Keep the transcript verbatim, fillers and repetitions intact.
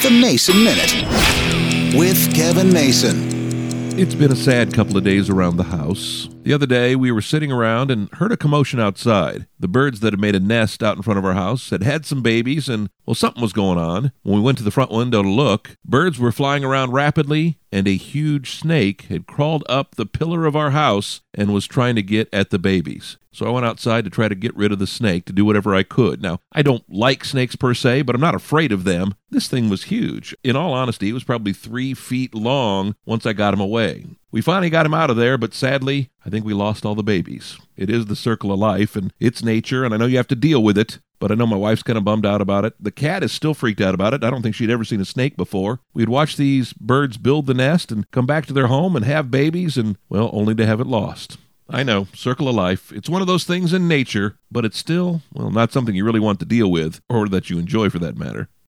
The Mason Minute with Kevin Mason. It's been a sad couple of days around the house. The other day, we were sitting around and heard a commotion outside. The birds that had made a nest out in front of our house had had some babies, and, well, something was going on. When we went to the front window to look, birds were flying around rapidly, and a huge snake had crawled up the pillar of our house and was trying to get at the babies. So I went outside to try to get rid of the snake, to do whatever I could. Now, I don't like snakes per se, but I'm not afraid of them. This thing was huge. In all honesty, it was probably three feet long once I got him away. We finally got him out of there, but sadly, I think we lost all the babies. It is the circle of life, and it's nature, and I know you have to deal with it, but I know my wife's kind of bummed out about it. The cat is still freaked out about it. I don't think she'd ever seen a snake before. We'd watch these birds build the nest and come back to their home and have babies, and, well, only to have it lost. I know, circle of life. It's one of those things in nature, but it's still, well, not something you really want to deal with, or that you enjoy for that matter.